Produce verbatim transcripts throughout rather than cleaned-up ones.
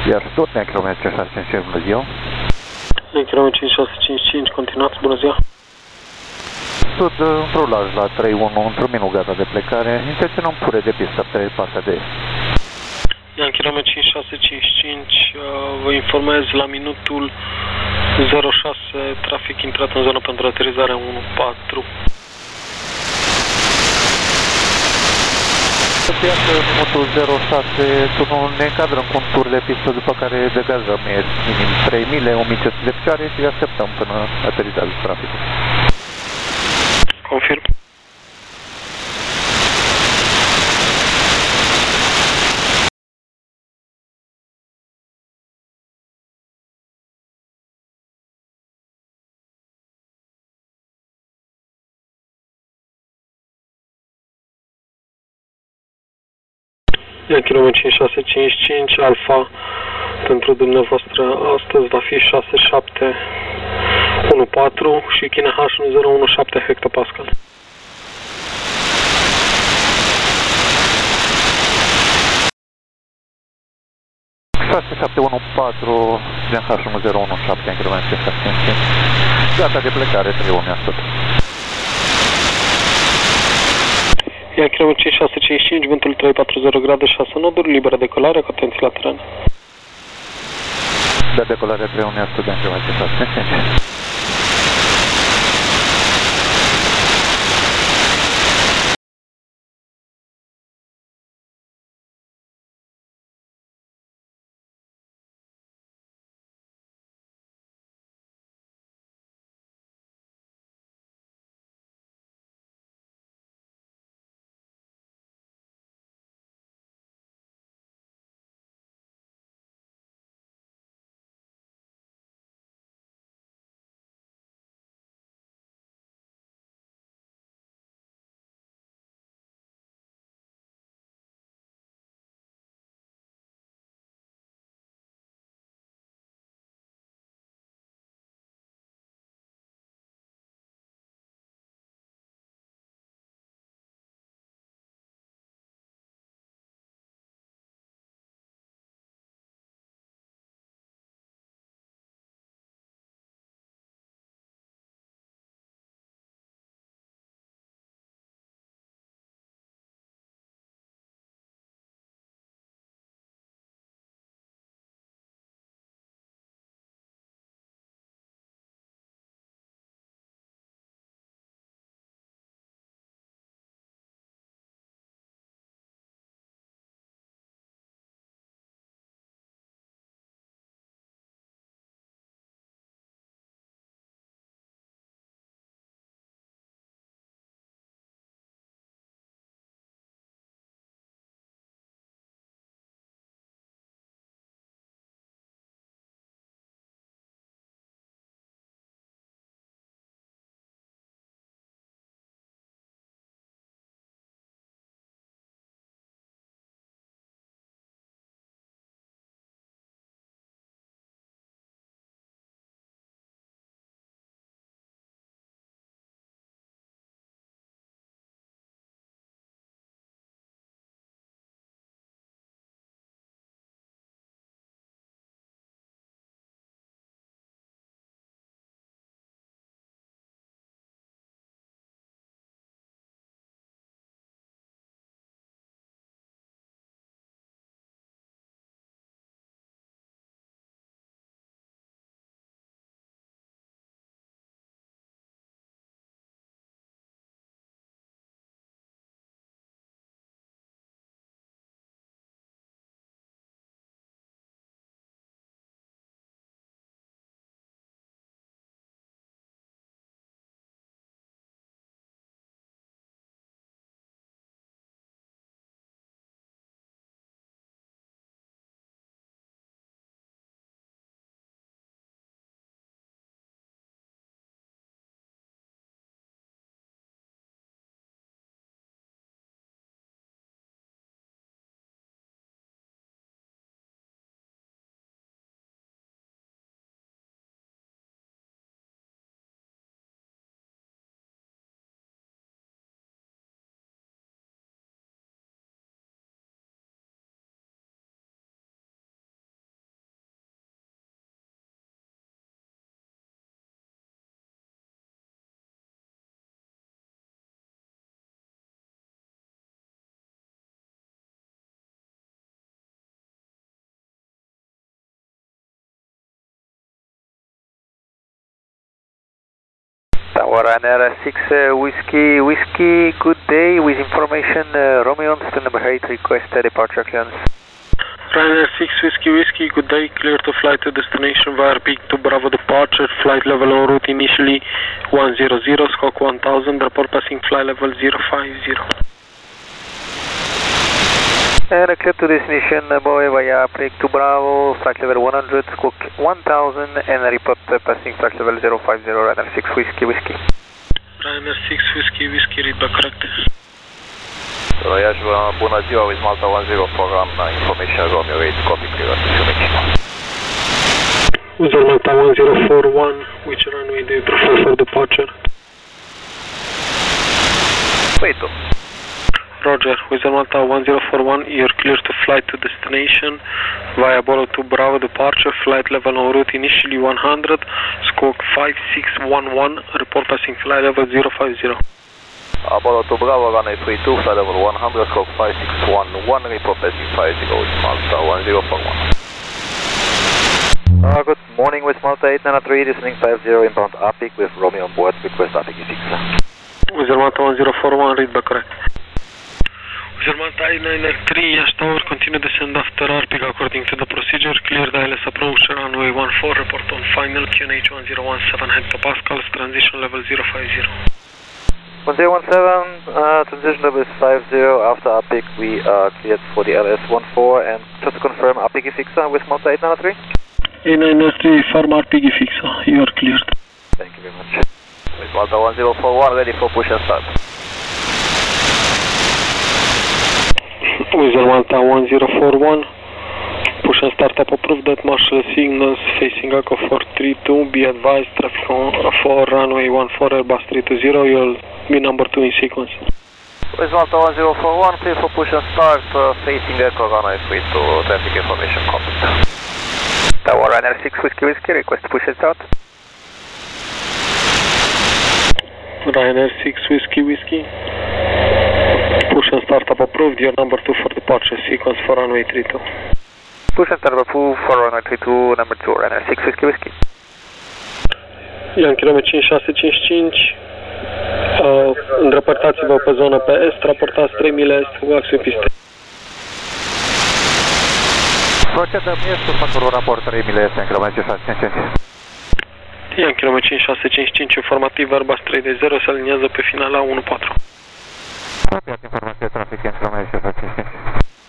Iar tot ne kilometri șase cinci cinci, bună ziua. Ne kilometri șase cinci cinci, continuați, bună ziua. Tot în rulaj la trei unu, într-un minut gata de plecare, intenționăm pure de pistă pe partea de est. Iar kilometri șase cinci cinci, vă informez la minutul zero șase, trafic intrat în zonă pentru aterizare unu patru. Iată, minutul zero șase, tunul ne încadrăm cu un tur de pistă, după care degajăm minim trei mile, o mie cinci sute de picioare și așteptăm până aterizează traficul. Confirm. Iar kilometri șase cinci cinci, Alfa pentru dumneavoastră astăzi va fi șase șapte unu patru și China H unu zero unu șapte hectopascal. șase șapte unu patru, China H unu zero unu șapte, în kilometri șase cinci cinci. Gata de plecare, trei unu astăzi. Iar kilometri șase cinci cinci, vântul trei patru zero grade, șase noduri, liberă decolare, cu atenție la teren. De decolare trei unu astăzi, în kilometri șase cinci cinci. Tower Ryanair six uh, Whiskey Whiskey, good day. With information, uh, Romeo on stand number eight, request uh, departure clearance. Ryanair six Whiskey Whiskey, good day. Clear to fly to destination via Peak to Bravo departure. Flight level en route initially one zero zero, squawk one thousand. Report passing flight level zero five zero. And uh, clear to destination uh, boy via Peak to Bravo, flight level one hundred, squawk one thousand, and report uh, passing flight level zero five zero, Ryanair six Whiskey Whiskey. Ryanair six Whiskey Whiskey, read back correct. Iași, bună ziua, with Malta one zero four on information Romeo eight, copy clear to With Malta one zero four one, which runway do you prefer for departure? Wait, Roger, with Malta one zero four one, you're clear to fly to destination via Apollo two Bravo departure, flight level en route initially one hundred, squawk five six one one, report passing flight level zero five zero. Apollo two Bravo, runway three two, flight level one hundred, squawk five six one one, report passing five zero with Malta one zero four one. Uh, good morning with Malta eight nine three, descending five zero, inbound A P I C with Romeo on board, request A P I C six. With Malta one zero four one, read back correct. With Malta eight nine three, Yash Tower, continue descend after R P I C according to the procedure. Clear the I L S approach, runway one four, report on final, Q N H one zero one seven hectopascals, transition level zero five zero. one zero one seven, uh, transition level is five zero, after A P I C we are cleared for the L S one four, and just to confirm, A P I C fixer with Malta eight nine three? eight nine three, firm R P I C fixer, you are cleared. Thank you very much. With Malta one zero four one, ready for push and start. With Malta one zero four one, push and start up approved at marshal signals facing Echo four three two, be advised traffic on for runway one four Airbus three two zero, you'll be number two in sequence. With Malta one zero four one, clear for push and start, uh, facing Echo runway three two, traffic information complete. Tower Ryanair six Whiskey Whiskey, request push and start. Ryanair six Whiskey Whiskey, push and start up approved, you're number two for departure, sequence for runway three two. Push and start approved for runway three two, number two, Ryanair six Whiskey Whiskey. Yankee Romeo cinci șase cinci cinci, uh, îndrepărtați-vă pe zonă pe est, raportați trei mile est cu axiul pistei. Procedăm este următorul raport trei mile este în Romeo cinci șase cinci cinci. Yankee Romeo cinci șase cinci cinci, informativ Airbus trei doi zero, se aliniază pe finala unu patru. Copiat informație trafic în Romeo cinci șase cinci cinci.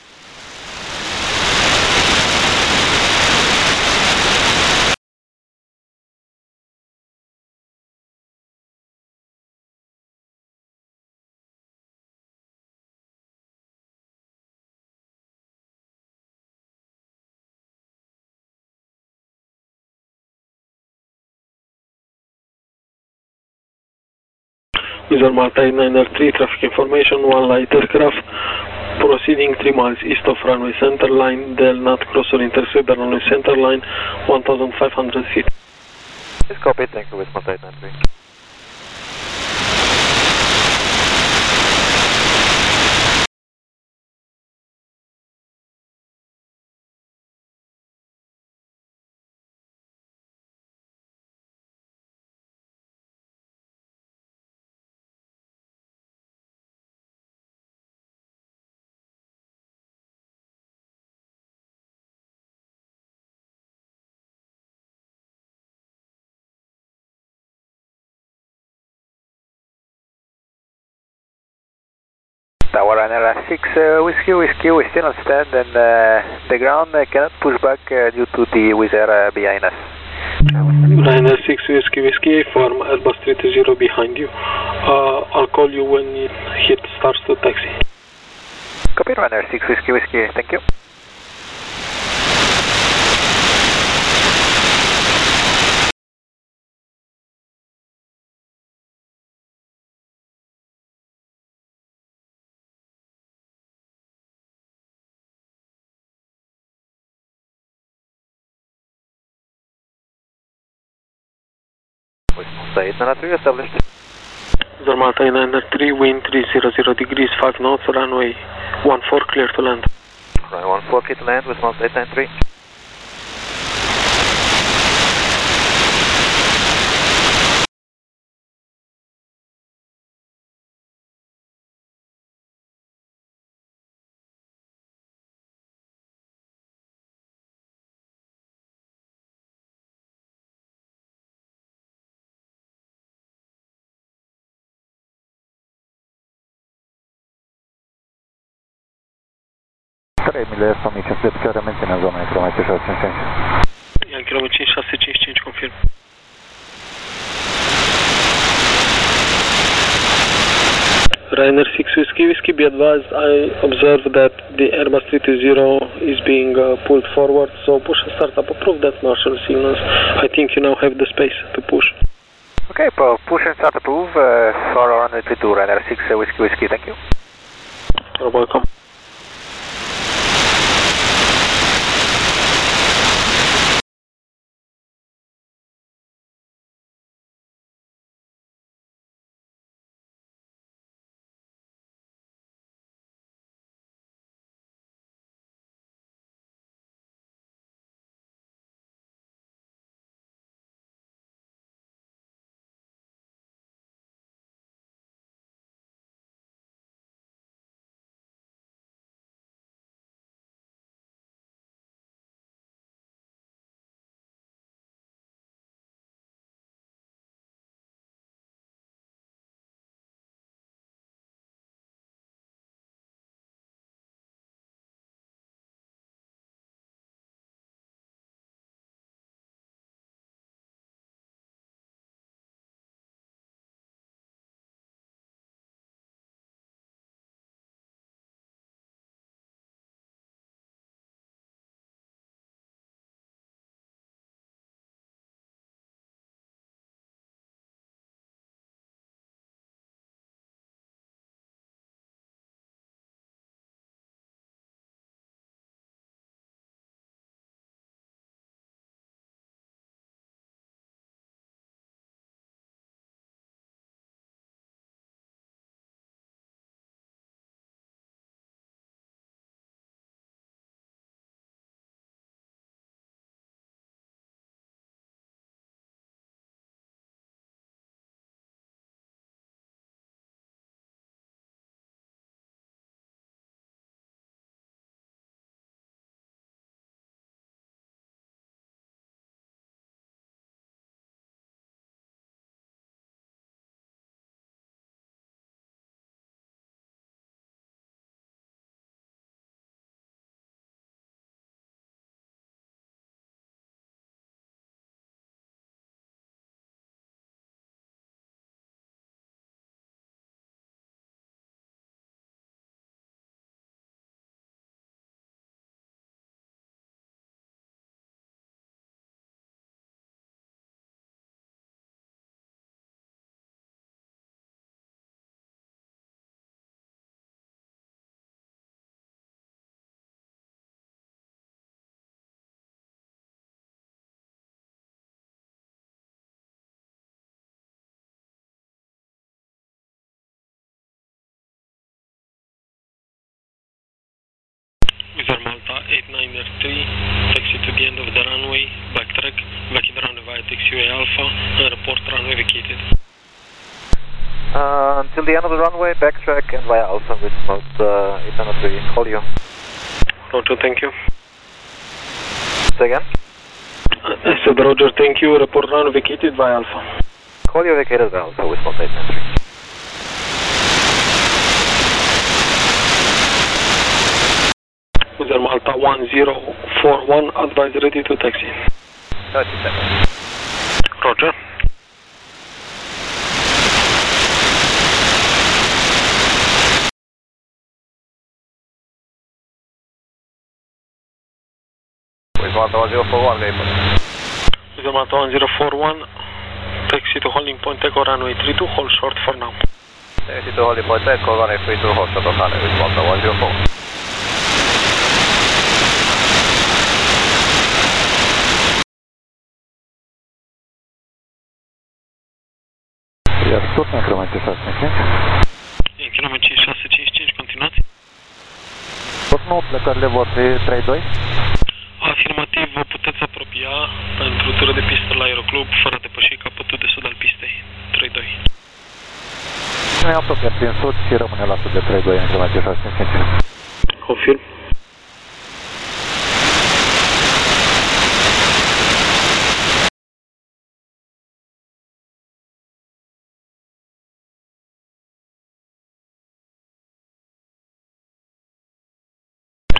With Malta eight nine three, traffic information, one light aircraft, proceeding three miles east of runway center line, Del Nat crosser intercept the runway center line, one thousand five hundred feet. Please copy, thank you with Malta eight nine three. Tower Ryanair six uh, Whiskey Whiskey, we still on stand, and uh, the ground uh, cannot push back uh, due to the Wizz Air uh, behind us. Ryanair six Whiskey Whiskey, firm Airbus three two zero behind you. Uh, I'll call you when it hit starts to taxi. Copy, Ryanair six Whiskey Whiskey, thank you. Malta eight nine three established. Malta eight nine three, wind three hundred degrees, five knots, runway one four clear to land. Runway one four clear to land with Malta eight nine three. trei mile o mie cinci sute de picioare, menține în zona kilometri șase cinci cinci. Ian kilometri cinci șase cinci cinci, confirm. Ryanair six Whiskey Whiskey, be advised, I observe that the Airbus three two zero is being uh, pulled forward, so push and start up, approve that marshal signals. I think you now have the space to push. Okay, push and start approve uh, for runway three two, Ryanair six uh, Whiskey Whiskey, thank you. You're welcome. Wizard Malta eight nine three, taxi to the end of the runway, backtrack, vacate the runway via taxiway Alpha, and report runway vacated. Uh, until the end of the runway, backtrack and via Alpha with most uh, eight nine three, call you. Roger, thank you. Say again? I said Roger, thank you, report runway vacated via Alpha. Call you vacated via Alpha with most eight nine three. Wizard Malta one zero four one, advise ready to taxi. thirty seconds. Roger. Wizard Malta one zero four one, Vapor. Wizard Malta one zero four one, taxi to holding point, echo runway three two, hold short for now. Taxi to holding point, echo runway three two, hold short on runway Wizard Malta one zero four. Iar tot în kilometri șase cinci cinci. În kilometri șase cinci cinci, continuați. Tot nou plecările vor fi trei doi. Afirmativ, vă puteți apropia pentru tură de pistă la Aeroclub fără a depăși capătul de sud al pistei. trei doi. Ne apropiem prin sud și rămâne la sud de trei doi în kilometri șase cinci cinci. Confirm.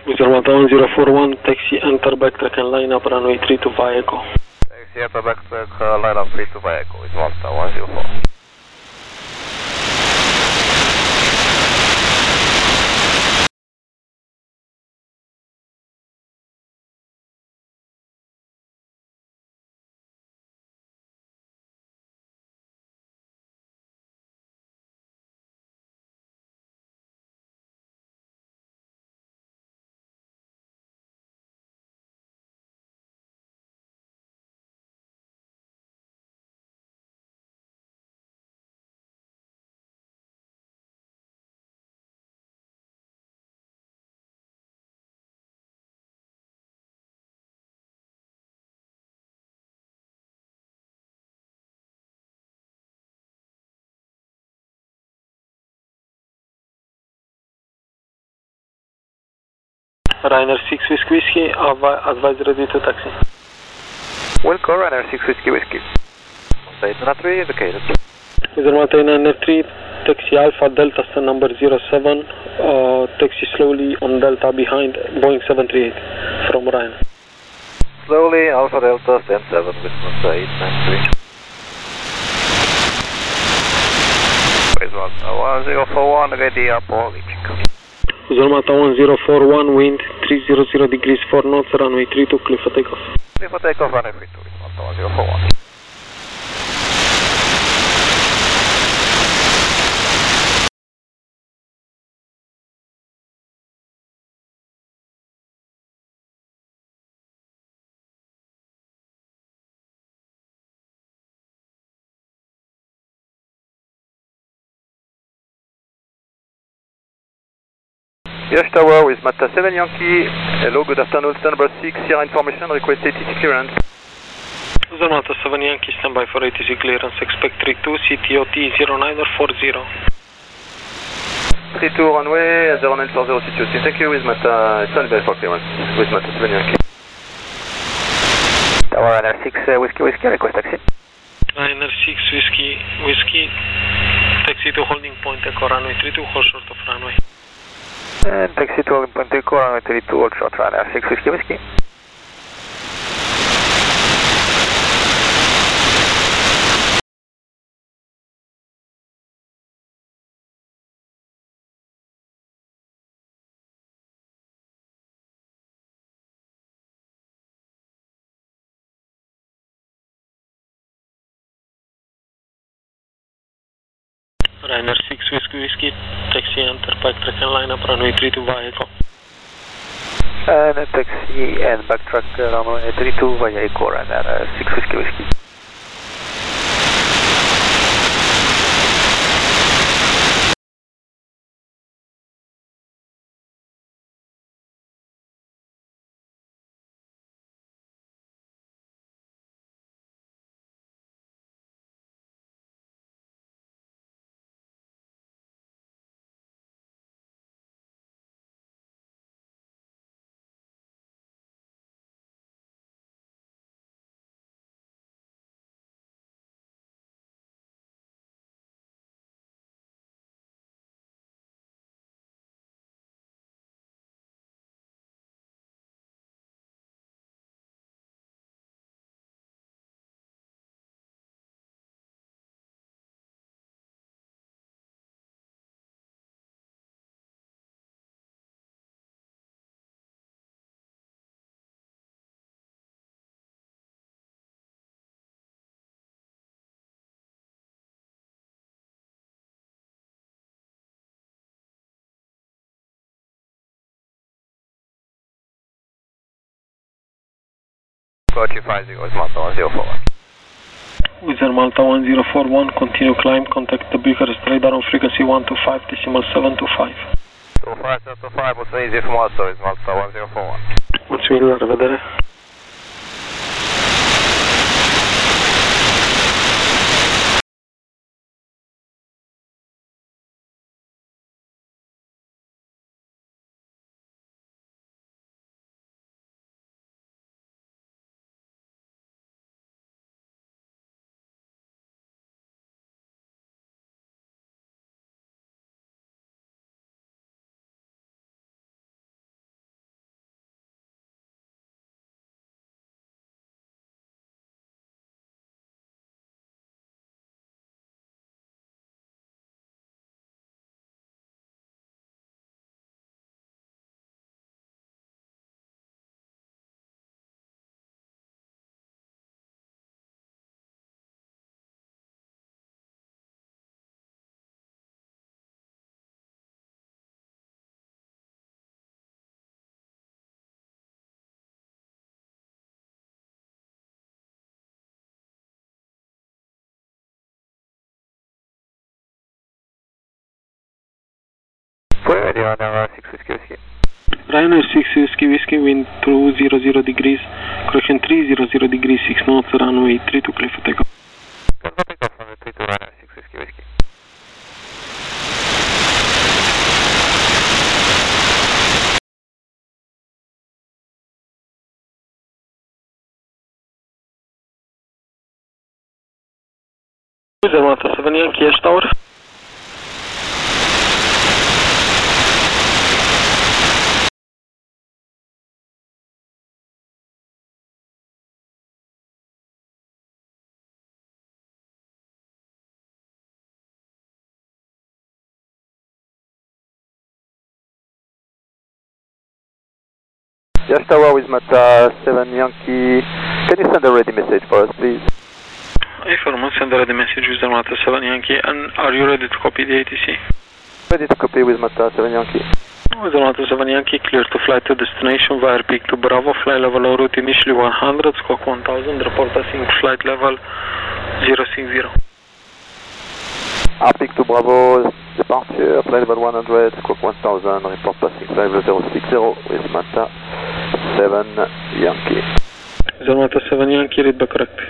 Uzurmata one zero four one, taxi enter backtrack and line up runway three two via Echo. Taxi enter backtrack, uh, line up three two via Echo, it's Malta one zero four. Ryanair six Whiskey Whiskey, advise ready to taxi. Welcome, Ryanair six Whiskey Whiskey. Daytona three indicated. Uzurmata Ryanair three, taxi Alpha Delta stand number zero seven, uh, taxi slowly on Delta behind Boeing seven three eight from Ryanair. Slowly, Alpha Delta stand seven with Malta eight nine three. Where's Malta one zero four one, ready up or reaching. Uzurmata one zero four one, wind three hundred degrees four knots, runway three two, clear for takeoff. Clear for takeoff, runway three two, Malta one zero four one. Yes Tower with Malta seven Yankee. Hello, good afternoon, stand number six, Sierra information, request A T C clearance. Uzurmata seven Yankee, standby for A T C clearance, expect three two, C T O T zero nine four zero. three two runway, zero nine four zero C T O T, thank you with Malta, standby for clearance, with Malta seven Yankee. Tower Ryanair six uh, Whiskey Whiskey, request taxi. Ryanair six Whiskey Whiskey, taxi to holding point, Echo runway three two, hold short of runway. And taxi to holding point, Echo runway three two, hold short, Ryanair six Whiskey Whiskey. Ryanair six Whiskey Whiskey, taxi enter backtrack and line up runway three two via Echo. And a taxi and backtrack uh, runway three two via Echo, Ryanair uh, six Whiskey Whiskey. Approach five zero is Malta one zero four one. Wizard Malta one zero four one, continue climb, contact the Bucharest radar on frequency one two five decimal seven two five. two five seven two five, what's easy from Malta is Malta one zero four one. Mulțumim, la revedere. Fue medio on six Whiskey Whiskey. Ryanair six Whiskey Whiskey, wind two zero zero degrees, correction three zero zero degrees, six knots, runway three two clear for takeoff. Confirm takeoff on the three two Ryanair six Whiskey Whiskey. Zermata seven Yankee, Ash Tower. Yes, Tower with Mata seven Yankee. Can you send a ready message for us, please? Affirm, send a ready message with Mata seven Yankee. And are you ready to copy the A T C? Ready to copy with Mata seven Yankee. With Mata seven Yankee, clear to fly to destination via peak to Bravo. Fly level en route initially one hundred, squawk one thousand. Report passing flight level zero six zero. Peak to Bravo, departure, flight level one hundred, squawk one thousand, report passing flight level zero six zero with Mata seven Yankee. Mata seven Yankee, read back correct.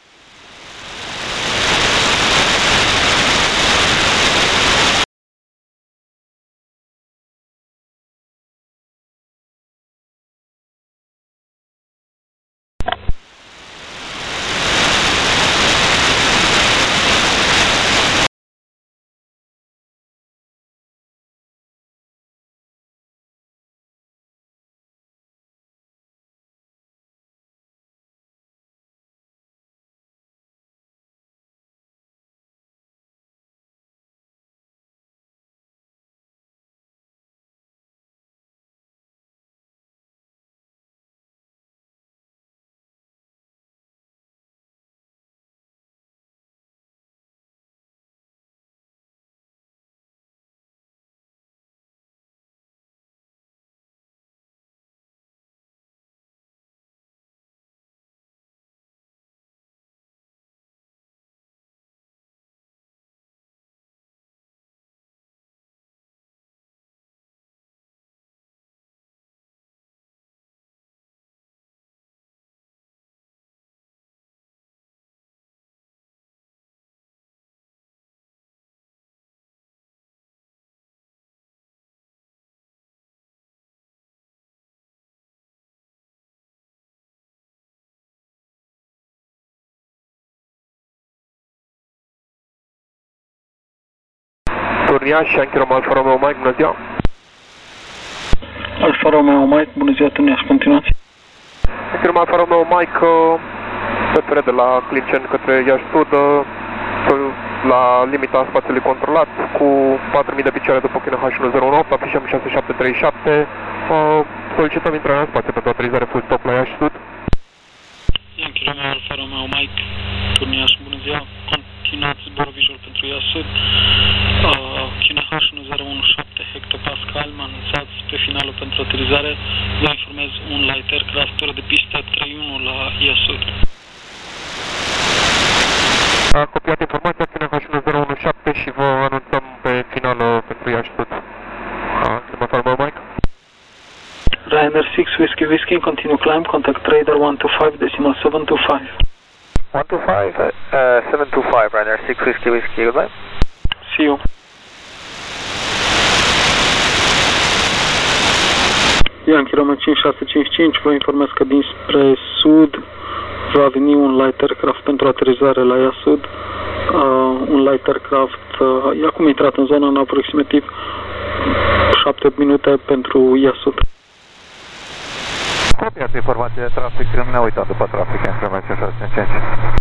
Turniaș, Yankee Romeo Alfa Romeo Mike, bună ziua. Alfa Romeo Mike, bună ziua, Turniaș, continuați. Yankee Romeo Alfa Romeo Mike, P F R de la Clincen către Iași Sud, la limita spațiului controlat, cu patru mii de picioare după China H unu zero unu opt, afișăm șase șapte trei șapte, solicităm intrarea în spațiu pentru aterizare full stop la Iași Sud. Yankee Romeo Alfa Romeo Mike, Turniaș, bună ziua, continuați zborul visual pentru Iași Sud. China H unu zero unu șapte hectopascal, mă anunțați pe finalul pentru aterizare, vă informez un light aircraft, oră de pistă trei unu la Iași Sud. A copiat informația China H unu zero unu șapte și vă anunțăm pe finalul pentru Iași Sud. Semafor Mike. Ryanair six Whiskey Whiskey, continue climb, contact radar one two five decimal seven two five. one two five, uh, seven two five, Ryanair six Whiskey Whiskey, goodbye. See you. Yankee Romeo cinci șase cinci cinci, vă informez că dinspre sud va veni un light aircraft pentru aterizare la Iași Sud. Uh, un light aircraft, uh, e acum intrat în zonă în aproximativ șapte minute pentru Iași Sud. Copiați informații de trafic, ne uităm după trafic, în cinci șase cinci cinci.